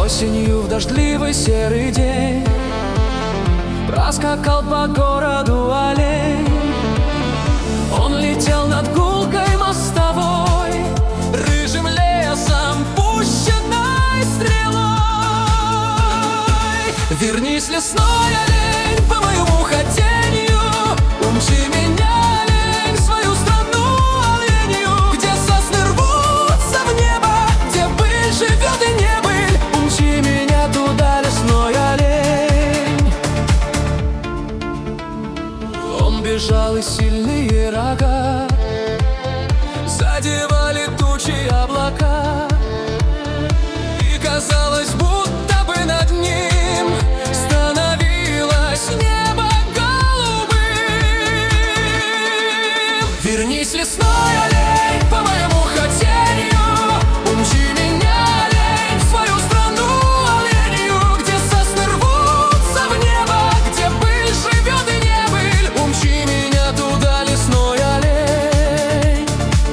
Осенью в дождливый серый день проскакал по городу олень. Он летел над гулкой мостовой, рыжим лесом пущенной стрелой. Вернись, лесной олень, по моему хотению, умчи меня, олень, в свою страну оленью, где сосны рвутся в небо, где быль живет и небыль. Умчи меня туда, лесной олень. Он бежал, и сильные рога задевали тучи облака, и казалось, будто бы над ним становилось небо голубым. Вернись, лесной олень, по моему хотению, умчи меня, олень, в свою страну оленью, где сосны рвутся в небо, где быль живет и небыль. Умчи меня туда, лесной олень.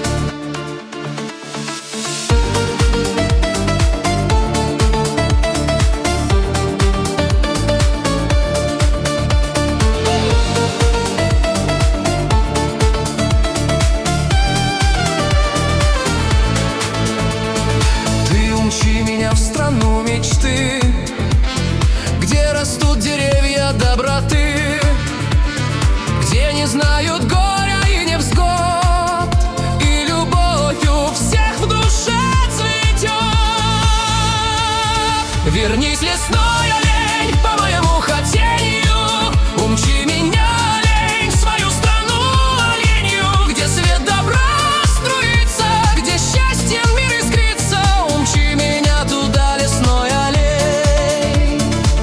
Ты умчи меня в страну мечты, где растут деревья доброты, где не знают горя и невзгод, и любовью всех в душе цветет. Вернись, лесной олень, по моему хотению, умчи меня, олень, в свою страну оленью, где свет добра струится, где счастьем мир искрится. Умчи меня туда, лесной олень.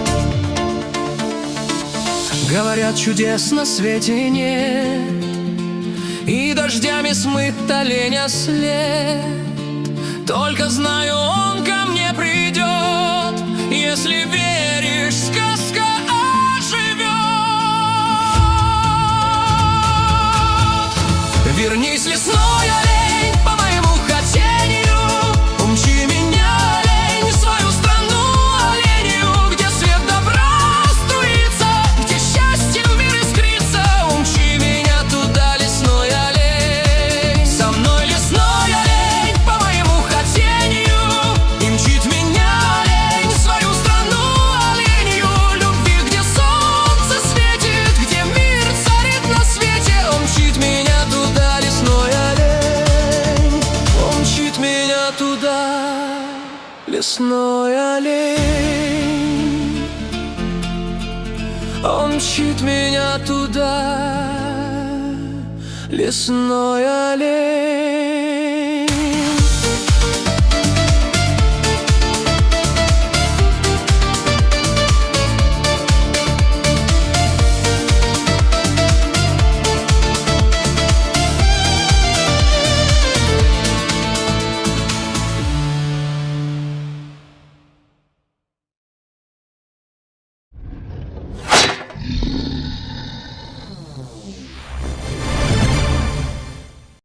Говорят, чудес на свете нет, и дождями смыт оленя след. Только знаю, он ко мне придет, если веришь, сказка оживет. Вернись, лесной олень, по моему хотению, умчи меня, олень, в свою страну оленью, где свет добра струится, где счастьем мир искрится. Умчи меня туда, лесной олень. Со мной, лесной олень, по моему хотению, и мчит меня, олень, в свою страну оленью, любви, где солнце светит, где мир царит на свете. Он мчит меня туда, лесной олень. Он мчит меня туда, лесной олень. Он мчит меня туда, лесной олень.